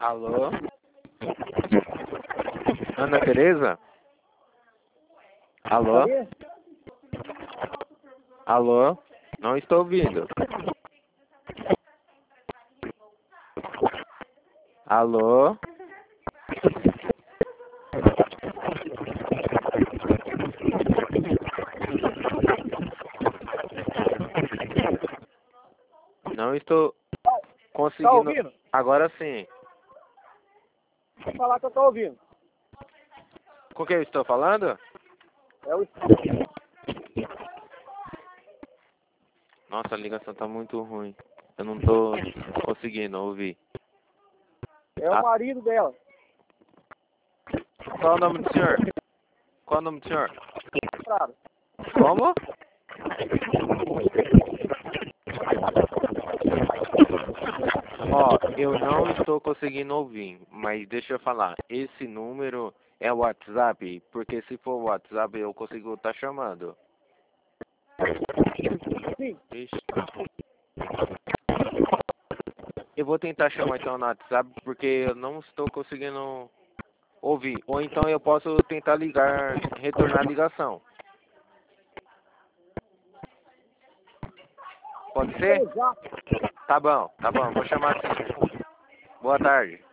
Alô? Ana Tereza? Alô? Alô? Não estou ouvindo. Alô? Não estou conseguindo. Tá ouvindo? Agora sim. Vou falar que eu tô ouvindo. Com quem eu estou falando? É o, Nossa, a ligação tá muito ruim. Eu não tô conseguindo ouvir. é o marido dela. Qual é o nome do senhor? Qual é o nome do senhor? Claro. Como? Ó, eu não estou conseguindo ouvir, mas deixa eu falar. Esse número é o WhatsApp? Porque se for o WhatsApp eu consigo estar chamando. Sim. Ixi. Eu vou tentar chamar então no WhatsApp porque eu não estou conseguindo ouvir. Ou então eu posso tentar ligar, retornar a ligação. Pode ser? Exato. Tá bom, vou chamar assim. Boa tarde.